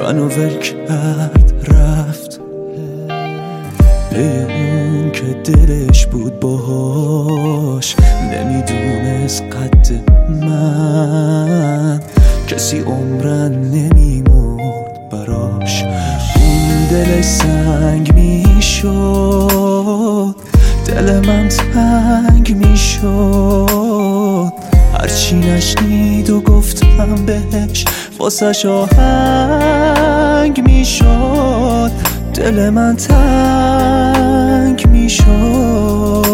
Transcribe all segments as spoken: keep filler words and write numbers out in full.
منو ول کرد رفت پی اون که دلش بود باهاش، نمیدونست قد من کسی عمرن نمیمرد براش. اون دلش سنگ میشد، دل من تنگ میشد، هرچی نشنید و گفتم بهش واسش آهنگ میشد، دل من تنگ میشد.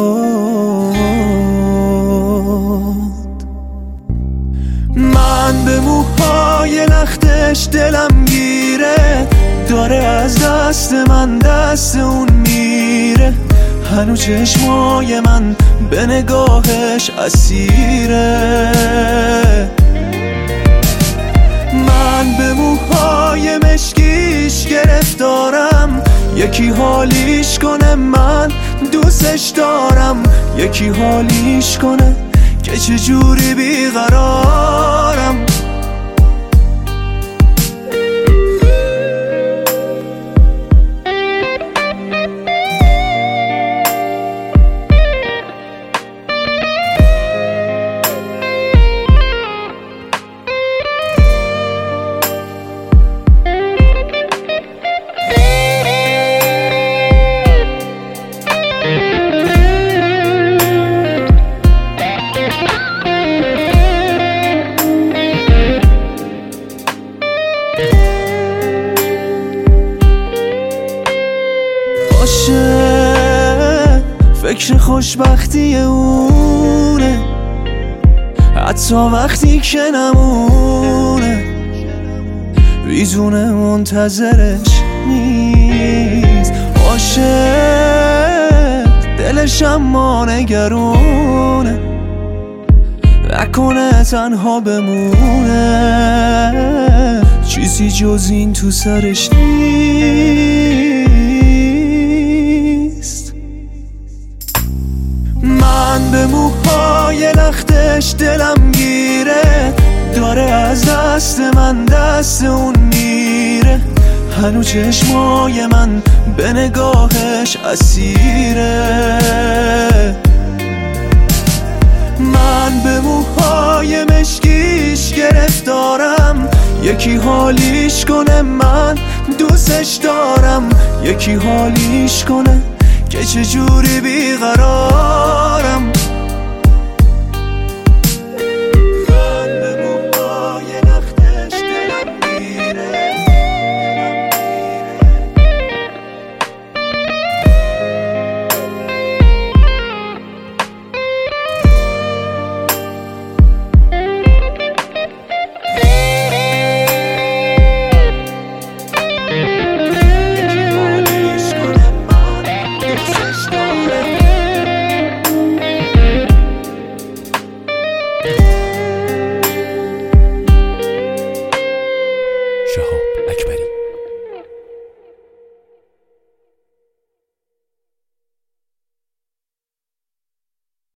من به موهای لختش دلم گیره، داره از دست من دست اون میره، هنو چشمای من به نگاهش اسیره. من به موهای مشکیش گرفتارم، یکی حالیش کنه من دوستش دارم، یکی حالیش کنه که چجوری بیقرارم. فکر خوشبختی اونه حتی وقتی که نمونه، بیزونه منتظرش نیست، عاشق دلش اما نگرونه، نکنه تنها بمونه، چیزی جز این تو سرش نیست. من به موهای لختش دلم گیره، داره از دست من دست اون میره، هنو چشمای من به نگاهش اسیره. من به موهای مشکیش گرفتارم، یکی حالیش کنه من دوستش دارم، یکی حالیش کنه که چجوری بیقرارم.